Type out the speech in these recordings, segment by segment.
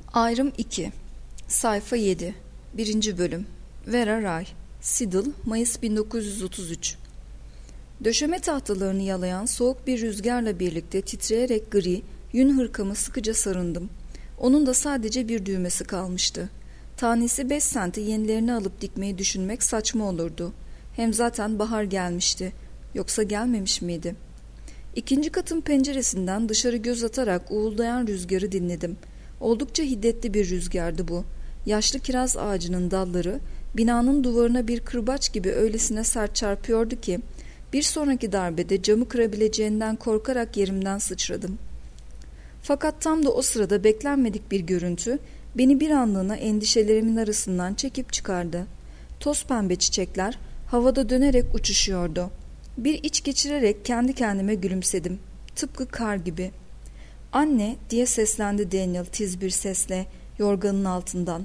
Ayrım 2 Sayfa 7 1. Bölüm Vera Ray Seattle, Mayıs 1933. Döşeme tahtalarını yalayan soğuk bir rüzgarla birlikte titreyerek gri, yün hırkamı sıkıca sarındım. Onun da sadece bir düğmesi kalmıştı. Tanesi 5 senti yenilerini alıp dikmeyi düşünmek saçma olurdu. Hem zaten bahar gelmişti. Yoksa gelmemiş miydi? İkinci katın penceresinden dışarı göz atarak uğuldayan rüzgarı dinledim. Oldukça hiddetli bir rüzgardı bu. Yaşlı kiraz ağacının dalları binanın duvarına bir kırbaç gibi öylesine sert çarpıyordu ki bir sonraki darbede camı kırabileceğinden korkarak yerimden sıçradım. Fakat tam da o sırada beklenmedik bir görüntü beni bir anlığına endişelerimin arasından çekip çıkardı. Toz pembe çiçekler havada dönerek uçuşuyordu. Bir iç geçirerek kendi kendime gülümsedim. Tıpkı kar gibi. "Anne," diye seslendi Daniel tiz bir sesle yorganın altından.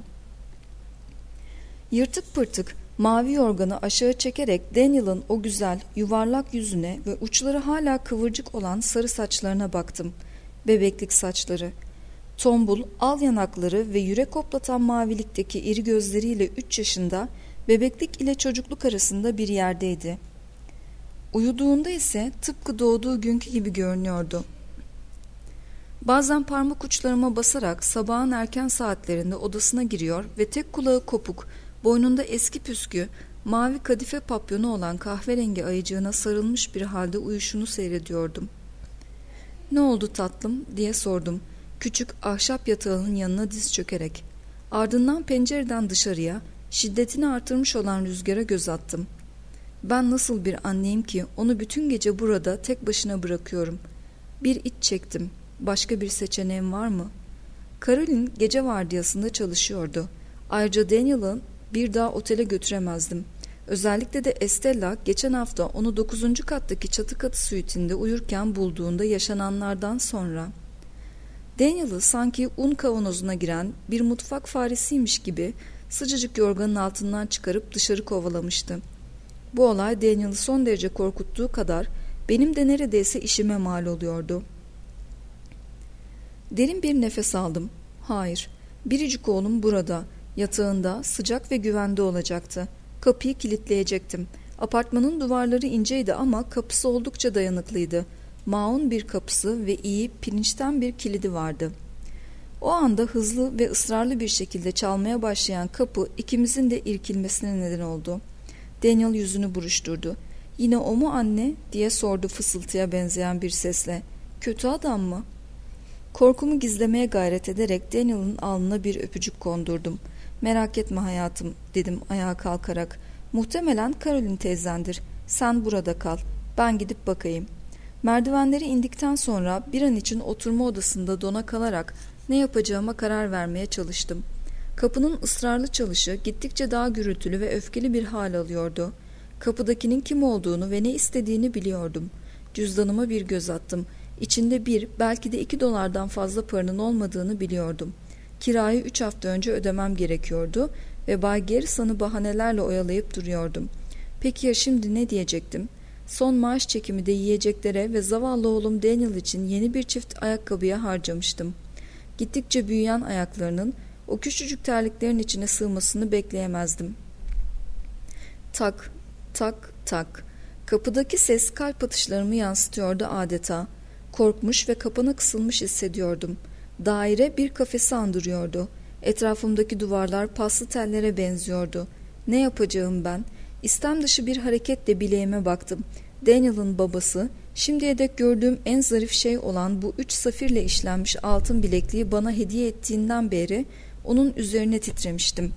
Yırtık pırtık mavi yorganı aşağı çekerek Daniel'ın o güzel yuvarlak yüzüne ve uçları hala kıvırcık olan sarı saçlarına baktım. Bebeklik saçları. Tombul, al yanakları ve yürek hoplatan mavilikteki iri gözleriyle 3 yaşında, bebeklik ile çocukluk arasında bir yerdeydi. Uyuduğunda ise tıpkı doğduğu günkü gibi görünüyordu. Bazen parmak uçlarıma basarak sabahın erken saatlerinde odasına giriyor ve tek kulağı kopuk, boynunda eski püskü, mavi kadife papyonu olan kahverengi ayıcığına sarılmış bir halde uyuşunu seyrediyordum. "Ne oldu tatlım?" diye sordum, küçük ahşap yatağının yanına diz çökerek. Ardından pencereden dışarıya, şiddetini artırmış olan rüzgara göz attım. Ben nasıl bir anneyim ki onu bütün gece burada tek başına bırakıyorum. Bir iç çektim. Başka bir seçeneğim var mı? Caroline gece vardiyasında çalışıyordu. Ayrıca Daniel'ı bir daha otele götüremezdim. Özellikle de Estella geçen hafta onu 9. kattaki çatı katı suitinde uyurken bulduğunda yaşananlardan sonra. Daniel'ı sanki un kavanozuna giren bir mutfak faresiymiş gibi sıcacık yorganın altından çıkarıp dışarı kovalamıştı. Bu olay Daniel'ı son derece korkuttuğu kadar benim de neredeyse işime mal oluyordu. Derin bir nefes aldım. Hayır, biricik oğlum burada, yatağında, sıcak ve güvende olacaktı. Kapıyı kilitleyecektim. Apartmanın duvarları inceydi ama kapısı oldukça dayanıklıydı. Maun bir kapısı ve iyi, pirinçten bir kilidi vardı. O anda hızlı ve ısrarlı bir şekilde çalmaya başlayan kapı ikimizin de irkilmesine neden oldu. Daniel yüzünü buruşturdu. "Yine o mu anne?" diye sordu fısıltıya benzeyen bir sesle. "Kötü adam mı?" Korkumu gizlemeye gayret ederek Daniel'ın alnına bir öpücük kondurdum. "Merak etme hayatım," dedim ayağa kalkarak. "Muhtemelen Caroline teyzendir. Sen burada kal. Ben gidip bakayım." Merdivenleri indikten sonra bir an için oturma odasında dona kalarak ne yapacağıma karar vermeye çalıştım. Kapının ısrarlı çalışı gittikçe daha gürültülü ve öfkeli bir hal alıyordu. Kapıdakinin kim olduğunu ve ne istediğini biliyordum. Cüzdanıma bir göz attım. İçinde belki de $2 fazla paranın olmadığını biliyordum. Kirayı 3 hafta önce ödemem gerekiyordu ve Bay Garrison'ı bahanelerle oyalayıp duruyordum. Peki ya şimdi ne diyecektim? Son maaş çekimi de yiyeceklere ve zavallı oğlum Daniel için yeni bir çift ayakkabıya harcamıştım. Gittikçe büyüyen ayaklarının o küçücük terliklerin içine sığmasını bekleyemezdim. Tak, tak, tak. Kapıdaki ses kalp atışlarımı yansıtıyordu adeta. Korkmuş ve kapana kısılmış hissediyordum. Daire bir kafesi andırıyordu. Etrafımdaki duvarlar paslı tellere benziyordu. Ne yapacağım ben? İstem dışı bir hareketle bileğime baktım. Daniel'ın babası, şimdiye dek gördüğüm en zarif şey olan bu 3 safirle işlenmiş altın bilekliği bana hediye ettiğinden beri onun üzerine titremiştim.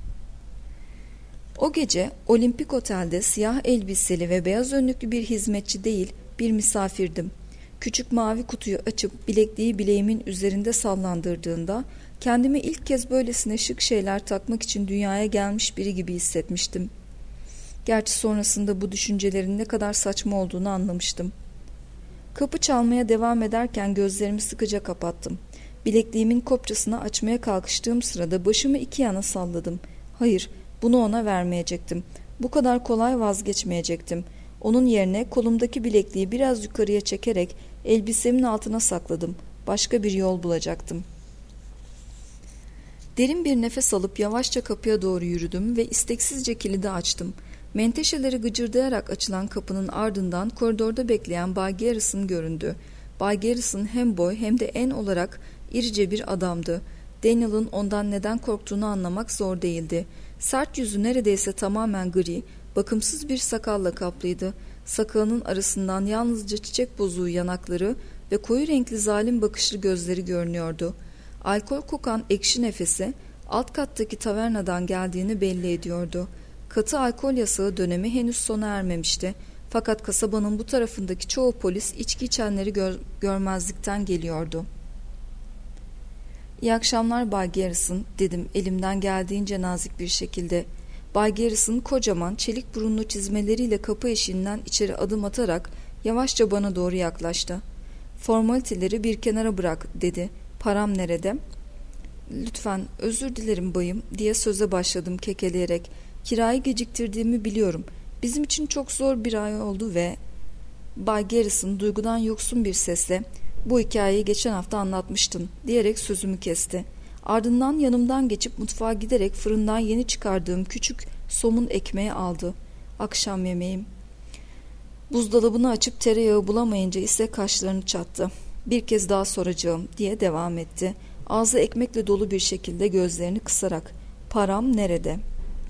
O gece Olimpik Otel'de siyah elbiseli ve beyaz önlüklü bir hizmetçi değil, bir misafirdim. Küçük mavi kutuyu açıp bilekliği bileğimin üzerinde sallandırdığında kendimi ilk kez böylesine şık şeyler takmak için dünyaya gelmiş biri gibi hissetmiştim. Gerçi sonrasında bu düşüncelerin ne kadar saçma olduğunu anlamıştım. Kapı çalmaya devam ederken gözlerimi sıkıca kapattım. Bilekliğimin kopçasını açmaya kalkıştığım sırada başımı iki yana salladım. Hayır, bunu ona vermeyecektim. Bu kadar kolay vazgeçmeyecektim. Onun yerine kolumdaki bilekliği biraz yukarıya çekerek elbisemin altına sakladım. Başka bir yol bulacaktım. Derin bir nefes alıp yavaşça kapıya doğru yürüdüm ve isteksizce kilidi açtım. Menteşeleri gıcırdayarak açılan kapının ardından koridorda bekleyen Bay Garrison göründü. Bay Garrison hem boy hem de en olarak irice bir adamdı. Daniel'ın ondan neden korktuğunu anlamak zor değildi. Sert yüzü neredeyse tamamen gri, bakımsız bir sakalla kaplıydı. Sakalının arasından yalnızca çiçek bozuğu yanakları ve koyu renkli zalim bakışlı gözleri görünüyordu. Alkol kokan ekşi nefesi alt kattaki tavernadan geldiğini belli ediyordu. Katı alkol yasağı dönemi henüz sona ermemişti. Fakat kasabanın bu tarafındaki çoğu polis içki içenleri görmezlikten geliyordu. "İyi akşamlar Bay Garrison," dedim elimden geldiğince nazik bir şekilde. Bay Garrison kocaman çelik burunlu çizmeleriyle kapı eşiğinden içeri adım atarak yavaşça bana doğru yaklaştı. "Formaliteleri bir kenara bırak," dedi. "Param nerede?" "Lütfen, özür dilerim bayım," diye söze başladım kekeleyerek. "Kirayı geciktirdiğimi biliyorum. Bizim için çok zor bir ay oldu ve..." Bay Garrison duygudan yoksun bir sesle "Bu hikayeyi geçen hafta anlatmıştın," diyerek sözümü kesti. Ardından yanımdan geçip mutfağa giderek fırından yeni çıkardığım küçük somun ekmeği aldı. "Akşam yemeğim." Buzdolabını açıp tereyağı bulamayınca ise kaşlarını çattı. "Bir kez daha soracağım," diye devam etti. Ağzı ekmekle dolu bir şekilde gözlerini kısarak. "Param nerede?"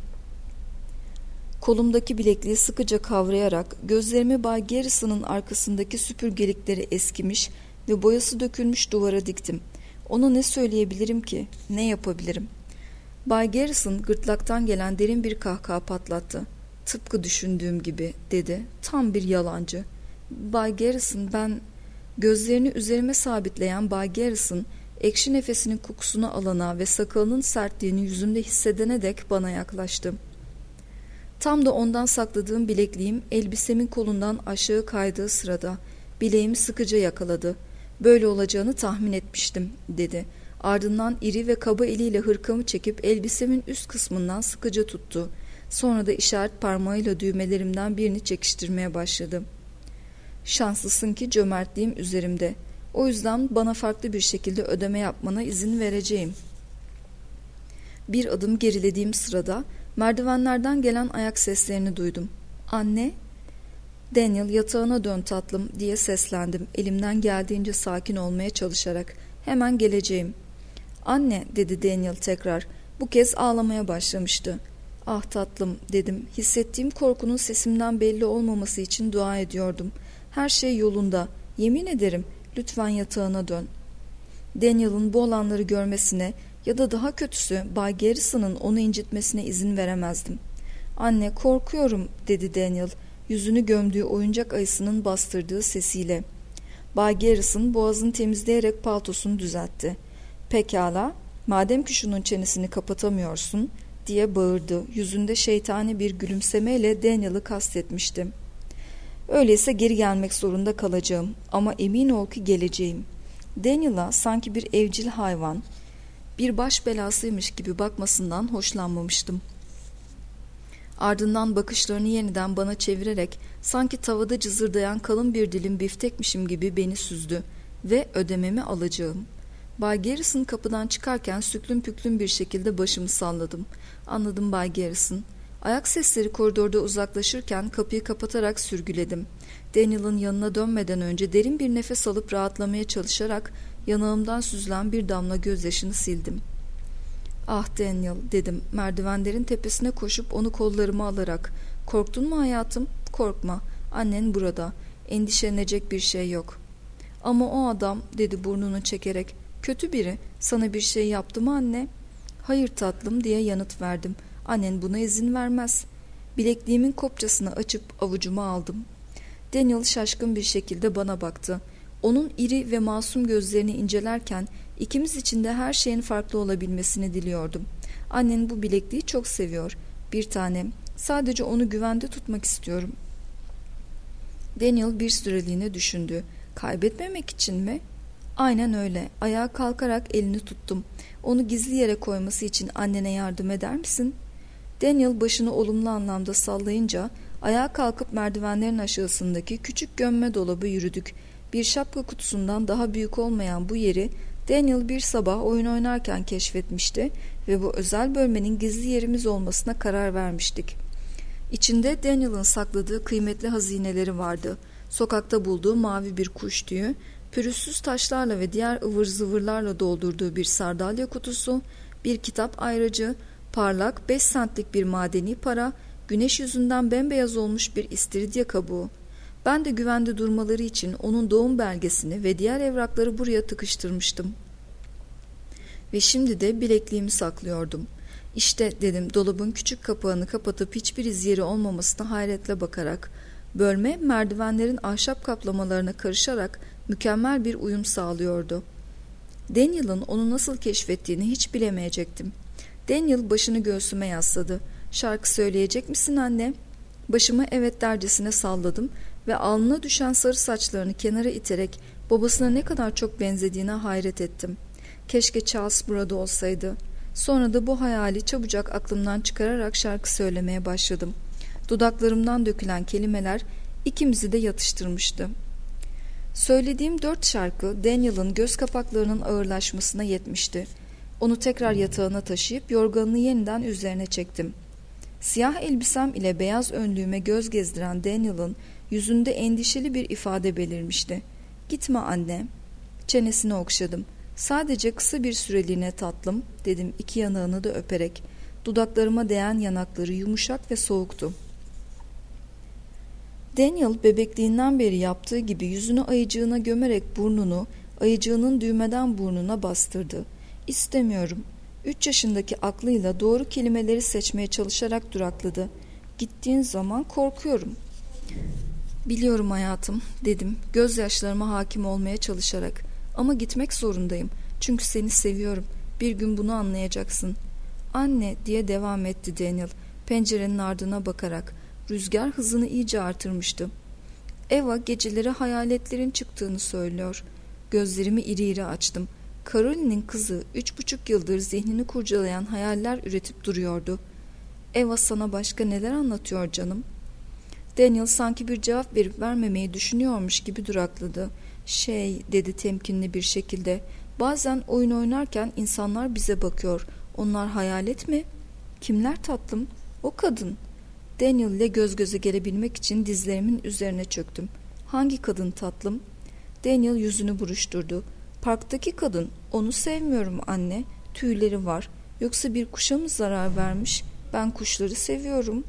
Kolumdaki bilekliği sıkıca kavrayarak gözlerimi Bay Garrison'ın arkasındaki süpürgelikleri eskimiş ve boyası dökülmüş duvara diktim. Ona ne söyleyebilirim ki? Ne yapabilirim? Bay Garrison gırtlaktan gelen derin bir kahkaha patlattı. "Tıpkı düşündüğüm gibi," dedi. "Tam bir yalancı." "Bay Garrison, ben..." Gözlerini üzerime sabitleyen Bay Garrison, ekşi nefesinin kokusunu alana ve sakalının sertliğini yüzümde hissedene dek bana yaklaştı. Tam da ondan sakladığım bilekliğim elbisemin kolundan aşağı kaydığı sırada bileğimi sıkıca yakaladı. "Böyle olacağını tahmin etmiştim," dedi. Ardından iri ve kaba eliyle hırkamı çekip elbisemin üst kısmından sıkıca tuttu. Sonra da işaret parmağıyla düğmelerimden birini çekiştirmeye başladı. "Şanslısın ki cömertliğim üzerimde. O yüzden bana farklı bir şekilde ödeme yapmana izin vereceğim." Bir adım gerilediğim sırada merdivenlerden gelen ayak seslerini duydum. "Anne?" "Daniel, yatağına dön tatlım," diye seslendim elimden geldiğince sakin olmaya çalışarak. "Hemen geleceğim." "Anne," dedi Daniel tekrar. Bu kez ağlamaya başlamıştı. "Ah tatlım," dedim. Hissettiğim korkunun sesimden belli olmaması için dua ediyordum. "Her şey yolunda. Yemin ederim. Lütfen yatağına dön." Daniel'ın bu olanları görmesine ya da daha kötüsü Bay Garrison'ın onu incitmesine izin veremezdim. "Anne, korkuyorum," dedi Daniel, yüzünü gömdüğü oyuncak ayısının bastırdığı sesiyle. Bay Garrison boğazını temizleyerek paltosunu düzeltti. "Pekala, madem ki şunun çenesini kapatamıyorsun," diye bağırdı. Yüzünde şeytani bir gülümsemeyle Daniel'ı kastetmişti. "Öyleyse geri gelmek zorunda kalacağım ama emin ol ki geleceğim." Daniel'a sanki bir evcil hayvan, bir baş belasıymış gibi bakmasından hoşlanmamıştım. Ardından bakışlarını yeniden bana çevirerek sanki tavada cızırdayan kalın bir dilim biftekmişim gibi beni süzdü ve ödememi alacağım. Bay Garrison kapıdan çıkarken süklüm püklüm bir şekilde başımı salladım. "Anladım Bay Garrison." Ayak sesleri koridorda uzaklaşırken kapıyı kapatarak sürgüledim. Daniel'ın yanına dönmeden önce derin bir nefes alıp rahatlamaya çalışarak yanağımdan süzülen bir damla gözyaşını sildim. "Ah Daniel," dedim merdivenlerin tepesine koşup onu kollarıma alarak. "Korktun mu hayatım? Korkma. Annen burada. Endişelenecek bir şey yok." "Ama o adam," dedi burnunu çekerek. "Kötü biri. Sana bir şey yaptı mı anne?" "Hayır tatlım," diye yanıt verdim. "Annen buna izin vermez." Bilekliğimin kopçasını açıp avucuma aldım. Daniel şaşkın bir şekilde bana baktı. Onun iri ve masum gözlerini incelerken ikimiz için de her şeyin farklı olabilmesini diliyordum. "Annen bu bilekliği çok seviyor. Bir tanem. Sadece onu güvende tutmak istiyorum." Daniel bir süreliğine düşündü. "Kaybetmemek için mi?" "Aynen öyle." Ayağa kalkarak elini tuttum. "Onu gizli yere koyması için annene yardım eder misin?" Daniel başını olumlu anlamda sallayınca ayağa kalkıp merdivenlerin aşağısındaki küçük gömme dolabı yürüdük. Bir şapka kutusundan daha büyük olmayan bu yeri Daniel bir sabah oyun oynarken keşfetmişti ve bu özel bölmenin gizli yerimiz olmasına karar vermiştik. İçinde Daniel'ın sakladığı kıymetli hazineleri vardı. Sokakta bulduğu mavi bir kuş tüyü, pürüzsüz taşlarla ve diğer ıvır zıvırlarla doldurduğu bir sardalya kutusu, bir kitap ayracı, parlak 5 centlik bir madeni para, güneş yüzünden bembeyaz olmuş bir istiridye kabuğu. Ben de güvende durmaları için onun doğum belgesini ve diğer evrakları buraya tıkıştırmıştım. Ve şimdi de bilekliğimi saklıyordum. İşte dedim dolabın küçük kapağını kapatıp hiçbir iz yeri olmamasına hayretle bakarak. Bölme merdivenlerin ahşap kaplamalarına karışarak mükemmel bir uyum sağlıyordu. Daniel'ın onu nasıl keşfettiğini hiç bilemeyecektim. Daniel başını göğsüme yasladı. "Şarkı söyleyecek misin anne?" Başımı evet dercesine salladım ve alnına düşen sarı saçlarını kenara iterek babasına ne kadar çok benzediğine hayret ettim. Keşke Charles burada olsaydı. Sonra da bu hayali çabucak aklımdan çıkararak şarkı söylemeye başladım. Dudaklarımdan dökülen kelimeler ikimizi de yatıştırmıştı. Söylediğim 4 şarkı Daniel'ın göz kapaklarının ağırlaşmasına yetmişti. Onu tekrar yatağına taşıyıp yorganını yeniden üzerine çektim. Siyah elbisem ile beyaz önlüğüme göz gezdiren Daniel'ın yüzünde endişeli bir ifade belirmişti. "Gitme anne." Çenesini okşadım. "Sadece kısa bir süreliğine tatlım," dedim iki yanağını da öperek. Dudaklarıma değen yanakları yumuşak ve soğuktu. Daniel bebekliğinden beri yaptığı gibi yüzünü ayıcığına gömerek burnunu ayıcığının düğmeden burnuna bastırdı. "İstemiyorum." 3 yaşındaki aklıyla doğru kelimeleri seçmeye çalışarak durakladı. "Gittiğin zaman korkuyorum." "Biliyorum hayatım," dedim gözyaşlarıma hakim olmaya çalışarak. "Ama gitmek zorundayım. Çünkü seni seviyorum. Bir gün bunu anlayacaksın." "Anne," diye devam etti Daniel pencerenin ardına bakarak. Rüzgar hızını iyice artırmıştı. "Eva geceleri hayaletlerin çıktığını söylüyor." Gözlerimi iri iri açtım. Caroline'in kızı 3,5 yıldır zihnini kurcalayan hayaller üretip duruyordu. "Eva sana başka neler anlatıyor canım?" Daniel sanki bir cevap verip vermemeyi düşünüyormuş gibi durakladı. Dedi temkinli bir şekilde. "Bazen oyun oynarken insanlar bize bakıyor. Onlar hayalet mi?" "Kimler tatlım?" "O kadın." Daniel ile göz göze gelebilmek için dizlerimin üzerine çöktüm. "Hangi kadın tatlım?" Daniel yüzünü buruşturdu. "Parktaki kadın. Onu sevmiyorum anne. Tüyleri var. Yoksa bir kuşa mı zarar vermiş? Ben kuşları seviyorum."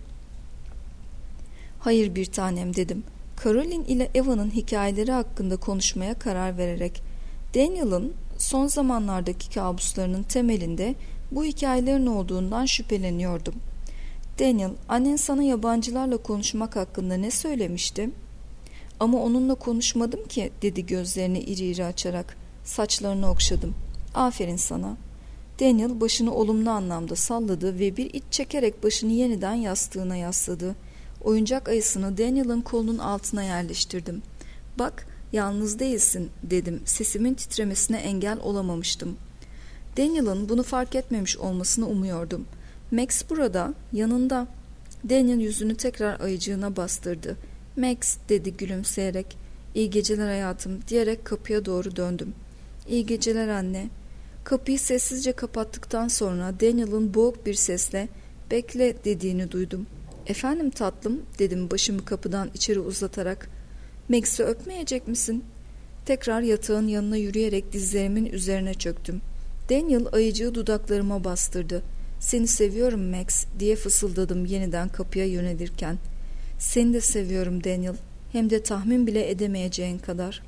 "Hayır bir tanem," dedim. Caroline ile Eva'nın hikayeleri hakkında konuşmaya karar vererek. Daniel'ın son zamanlardaki kabuslarının temelinde bu hikayelerin olduğundan şüpheleniyordum. "Daniel, annen sana yabancılarla konuşmak hakkında ne söylemişti?" "Ama onunla konuşmadım ki," dedi gözlerini iri iri açarak. Saçlarını okşadım. "Aferin sana." Daniel başını olumlu anlamda salladı ve bir iç çekerek başını yeniden yastığına yasladı. Oyuncak ayısını Daniel'ın kolunun altına yerleştirdim. "Bak, yalnız değilsin," dedim. Sesimin titremesine engel olamamıştım. Daniel'ın bunu fark etmemiş olmasını umuyordum. "Max burada, yanında." Daniel yüzünü tekrar ayıcığına bastırdı. "Max," dedi gülümseyerek. "İyi geceler hayatım," diyerek kapıya doğru döndüm. "İyi geceler anne." Kapıyı sessizce kapattıktan sonra Daniel'ın boğuk bir sesle "Bekle," dediğini duydum. "Efendim tatlım," dedim başımı kapıdan içeri uzatarak. "Max'i öpmeyecek misin?" Tekrar yatağın yanına yürüyerek dizlerimin üzerine çöktüm. Daniel ayıcığı dudaklarıma bastırdı. "Seni seviyorum Max," diye fısıldadım yeniden kapıya yönelirken. "Seni de seviyorum Daniel. Hem de tahmin bile edemeyeceğin kadar."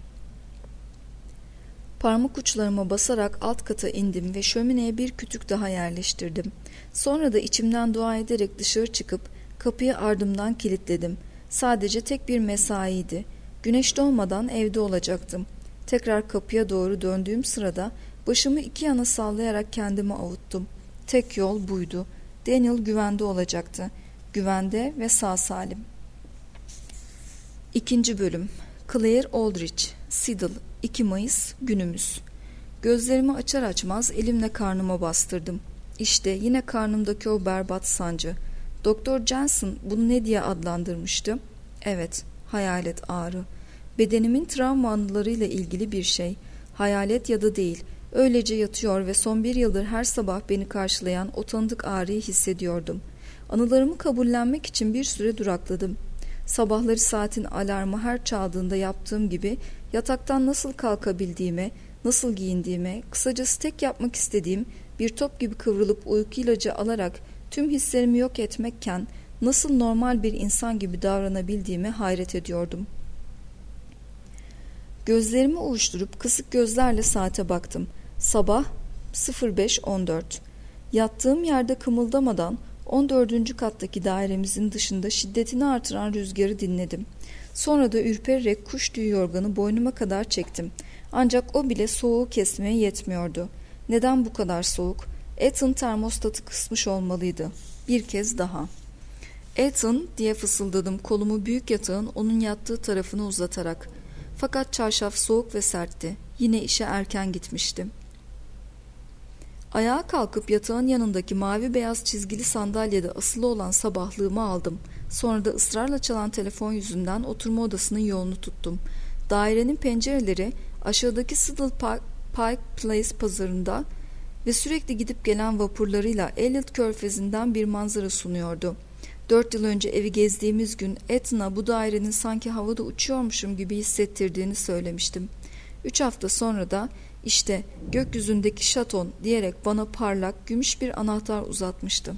Parmak uçlarıma basarak alt kata indim ve şömineye bir kütük daha yerleştirdim. Sonra da içimden dua ederek dışarı çıkıp kapıyı ardımdan kilitledim. Sadece tek bir mesaiydi. Güneş doğmadan evde olacaktım. Tekrar kapıya doğru döndüğüm sırada başımı iki yana sallayarak kendimi avuttum. Tek yol buydu. Daniel güvende olacaktı. Güvende ve sağ salim. 2. Bölüm. Claire Aldrich, Siddle, 2 Mayıs, günümüz. Gözlerimi açar açmaz elimle karnıma bastırdım. İşte yine karnımdaki o berbat sancı. Doktor Jensen bunu ne diye adlandırmıştı? Evet, hayalet ağrı. Bedenimin travma anılarıyla ilgili bir şey. Hayalet ya da değil, Öylece yatıyor ve son 1 yıldır her sabah beni karşılayan o tanıdık ağrıyı hissediyordum. Anılarımı kabullenmek için bir süre durakladım. Sabahları saatin alarmı her çaldığında yaptığım gibi yataktan nasıl kalkabildiğime, nasıl giyindiğime, kısacası tek yapmak istediğim bir top gibi kıvrılıp uyku ilacı alarak tüm hislerimi yok etmekken nasıl normal bir insan gibi davranabildiğime hayret ediyordum. Gözlerimi ovuşturup kısık gözlerle saate baktım. Sabah 05:14. Yattığım yerde kımıldamadan 14. kattaki dairemizin dışında şiddetini artıran rüzgarı dinledim. Sonra da ürpererek kuş tüyü yorganı boynuma kadar çektim. Ancak o bile soğuğu kesmeye yetmiyordu. Neden bu kadar soğuk? Ethan termostatı kısmış olmalıydı. Bir kez daha. "Ethan," diye fısıldadım kolumu büyük yatağın onun yattığı tarafına uzatarak. Fakat çarşaf soğuk ve sertti. Yine işe erken gitmiştim. Ayağa kalkıp yatağın yanındaki mavi beyaz çizgili sandalyede asılı olan sabahlığımı aldım. Sonra da ısrarla çalan telefon yüzünden oturma odasının yolunu tuttum. Dairenin pencereleri aşağıdaki Siddle Pike Place pazarında ve sürekli gidip gelen vapurlarıyla Elliot Körfezi'nden bir manzara sunuyordu. 4 yıl önce evi gezdiğimiz gün Etna bu dairenin sanki havada uçuyormuşum gibi hissettirdiğini söylemiştim. 3 hafta sonra da işte gökyüzündeki şaton diyerek bana parlak, gümüş bir anahtar uzatmıştı.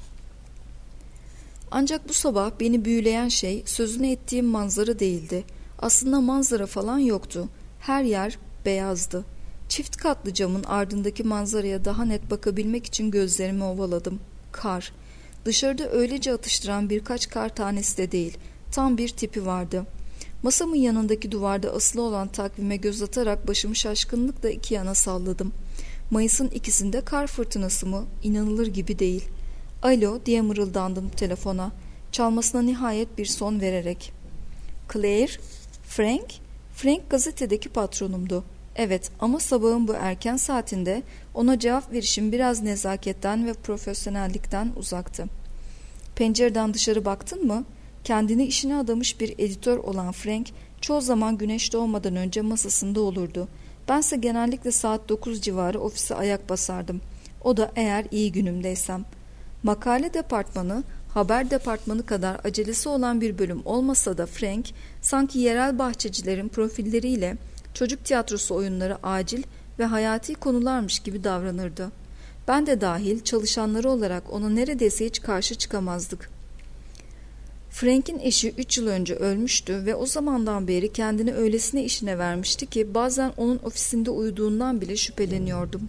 Ancak bu sabah beni büyüleyen şey sözünü ettiğim manzara değildi. Aslında manzara falan yoktu. Her yer beyazdı. Çift katlı camın ardındaki manzaraya daha net bakabilmek için gözlerimi ovaladım. Kar. Dışarıda öylece atıştıran birkaç kar tanesi de değil, tam bir tipi vardı. Masamın yanındaki duvarda asılı olan takvime göz atarak başımı şaşkınlıkla iki yana salladım. Mayıs'ın 2'sinde kar fırtınası mı? İnanılır gibi değil. "Alo," diye mırıldandım telefona, çalmasına nihayet bir son vererek. "Claire? Frank?" Frank gazetedeki patronumdu. Evet, ama sabahın bu erken saatinde ona cevap verişim biraz nezaketten ve profesyonellikten uzaktı. "Pencereden dışarı baktın mı?" Kendini işine adamış bir editör olan Frank çoğu zaman güneş doğmadan önce masasında olurdu. Bense genellikle saat 9 civarı ofise ayak basardım. O da eğer iyi günümdeysem. Makale departmanı, haber departmanı kadar acelesi olan bir bölüm olmasa da Frank sanki yerel bahçecilerin profilleriyle çocuk tiyatrosu oyunları acil ve hayati konularmış gibi davranırdı. Ben de dahil çalışanları olarak ona neredeyse hiç karşı çıkamazdık. Frank'in eşi 3 yıl önce ölmüştü ve o zamandan beri kendini öylesine işine vermişti ki bazen onun ofisinde uyuduğundan bile şüpheleniyordum.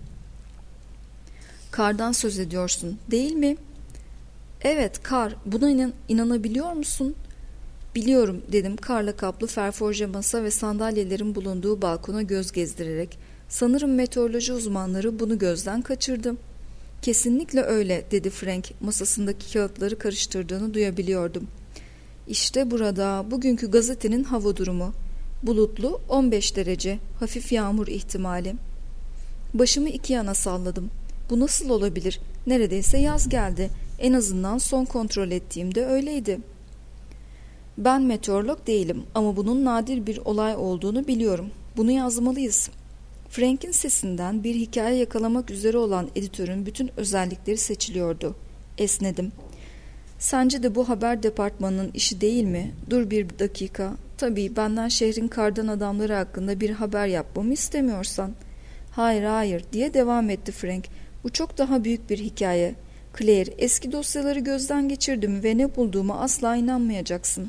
"Kardan söz ediyorsun, değil mi?" "Evet, kar. Buna inanabiliyor musun?" "Biliyorum," dedim karla kaplı ferforje masa ve sandalyelerin bulunduğu balkona göz gezdirerek. "Sanırım meteoroloji uzmanları bunu gözden kaçırdı." "Kesinlikle öyle," dedi Frank, masasındaki kağıtları karıştırdığını duyabiliyordum. "İşte burada bugünkü gazetenin hava durumu. Bulutlu, 15 derece, hafif yağmur ihtimali." Başımı iki yana salladım. Bu nasıl olabilir? Neredeyse yaz geldi. En azından son kontrol ettiğimde öyleydi. "Ben meteorolog değilim ama bunun nadir bir olay olduğunu biliyorum. Bunu yazmalıyız." Frank'in sesinden bir hikaye yakalamak üzere olan editörün bütün özellikleri seçiliyordu. Esnedim. "Sence de bu haber departmanının işi değil mi? Dur bir dakika. Tabii benden şehrin kardan adamları hakkında bir haber yapmamı istemiyorsan." Hayır," diye devam etti Frank. "Bu çok daha büyük bir hikaye. Claire, eski dosyaları gözden geçirdim ve ne bulduğuma asla inanmayacaksın."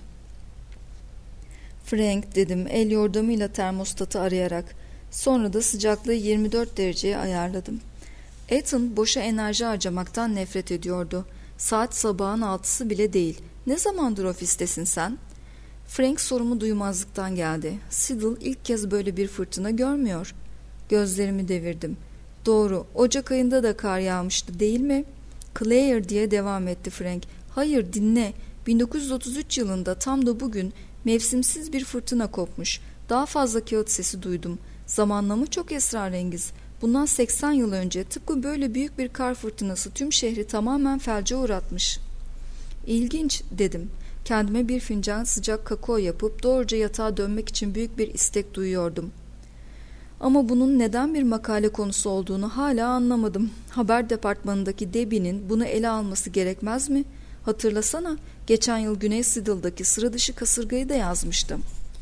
"Frank," dedim el yordamıyla termostatı arayarak. Sonra da sıcaklığı 24 dereceye ayarladım. Ethan boşa enerji harcamaktan nefret ediyordu. Saat sabahın 6'sı bile değil. "Ne zamandır ofistesin sen?" Frank sorumu duymazlıktan geldi. Siddle ilk kez böyle bir fırtına görmüyor. Gözlerimi devirdim. "Doğru, Ocak ayında da kar yağmıştı değil mi?" "Claire," diye devam etti Frank. "Hayır, dinle. 1933 yılında tam da bugün mevsimsiz bir fırtına kopmuş. Daha fazla kağıt sesi duydum. Zamanlama çok esrarengiz. Bundan 80 yıl önce tıpkı böyle büyük bir kar fırtınası tüm şehri tamamen felce uğratmış." "İlginç," dedim. Kendime bir fincan sıcak kakao yapıp doğruca yatağa dönmek için büyük bir istek duyuyordum. Ama bunun neden bir makale konusu olduğunu hala anlamadım. Haber departmanındaki Debbie'nin bunu ele alması gerekmez mi? Hatırlasana, geçen yıl Güney Seattle'daki sıra dışı kasırgayı da yazmıştım.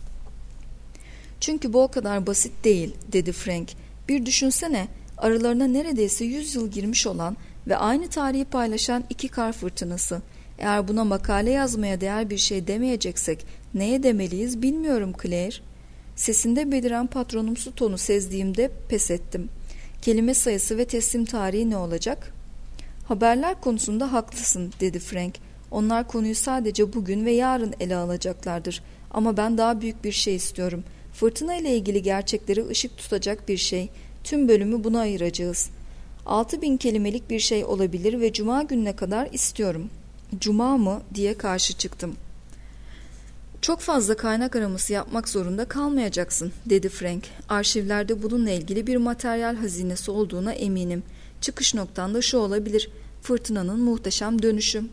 Çünkü bu o kadar basit değil, dedi Frank. Bir düşünsene, aralarına neredeyse 100 yıl girmiş olan ve aynı tarihi paylaşan iki kar fırtınası. Eğer buna makale yazmaya değer bir şey demeyeceksek neye demeliyiz bilmiyorum Claire. Sesinde beliren patronumsu tonu sezdiğimde pes ettim. Kelime sayısı ve teslim tarihi ne olacak? Haberler konusunda haklısın, dedi Frank. Onlar konuyu sadece bugün ve yarın ele alacaklardır. Ama ben daha büyük bir şey istiyorum. Fırtına ile ilgili gerçekleri ışık tutacak bir şey. Tüm bölümü buna ayıracağız. 6.000 kelimelik bir şey olabilir ve cuma gününe kadar istiyorum. Cuma mı diye karşı çıktım. Çok fazla kaynak araması yapmak zorunda kalmayacaksın, dedi Frank. Arşivlerde bununla ilgili bir materyal hazinesi olduğuna eminim. Çıkış noktan da şu olabilir: fırtınanın muhteşem dönüşü.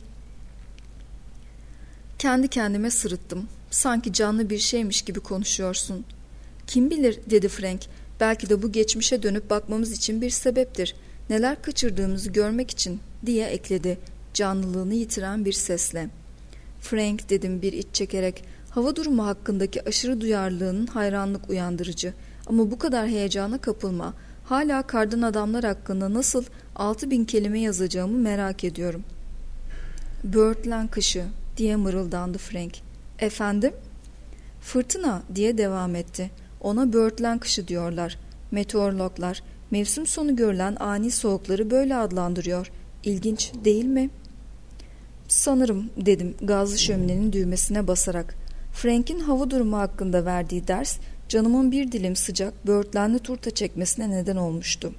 Kendi kendime sırıttım. Sanki canlı bir şeymiş gibi konuşuyorsun. Kim bilir, dedi Frank. Belki de bu geçmişe dönüp bakmamız için bir sebeptir. Neler kaçırdığımızı görmek için, diye ekledi, canlılığını yitiren bir sesle. Frank, dedim bir iç çekerek, hava durumu hakkındaki aşırı duyarlılığının hayranlık uyandırıcı. Ama bu kadar heyecana kapılma. Hala kardan adamlar hakkında nasıl 6.000 kelime yazacağımı merak ediyorum. Birdland kışı, diye mırıldandı Frank. Efendim? Fırtına, diye devam etti. Ona Birdland kışı diyorlar. Meteorologlar mevsim sonu görülen ani soğukları böyle adlandırıyor. İlginç değil mi? Sanırım, dedim gazlı şöminenin düğmesine basarak. Frank'in hava durumu hakkında verdiği ders canımın bir dilim sıcak böğürtlenli turta çekmesine neden olmuştu.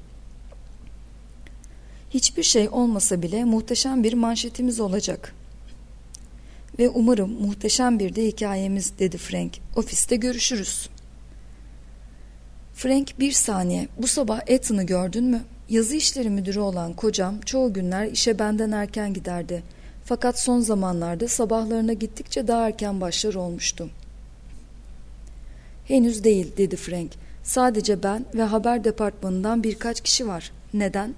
Hiçbir şey olmasa bile muhteşem bir manşetimiz olacak. Ve umarım muhteşem bir de hikayemiz, dedi Frank. Ofiste görüşürüz. Frank, bir saniye, bu sabah Ethan'ı gördün mü? Yazı işleri müdürü olan kocam çoğu günler işe benden erken giderdi. Fakat son zamanlarda sabahlarına gittikçe daha erken başlar olmuştu. Henüz değil, dedi Frank. Sadece ben ve haber departmanından birkaç kişi var. Neden?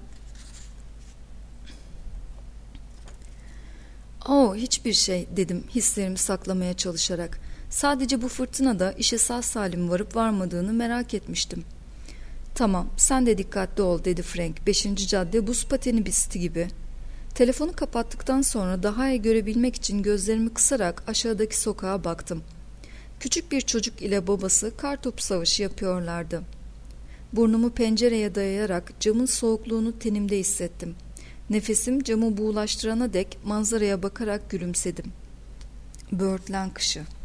Hiçbir şey, dedim hislerimi saklamaya çalışarak. Sadece bu fırtınada işe sağ salim varıp varmadığını merak etmiştim. Tamam, sen de dikkatli ol, dedi Frank. 5. cadde buz pateni pisti gibi. Telefonu kapattıktan sonra daha iyi görebilmek için gözlerimi kısarak aşağıdaki sokağa baktım. Küçük bir çocuk ile babası kartopu savaşı yapıyorlardı. Burnumu pencereye dayayarak camın soğukluğunu tenimde hissettim. Nefesim camı buğulaştırana dek manzaraya bakarak gülümsedim. Birdland kışı.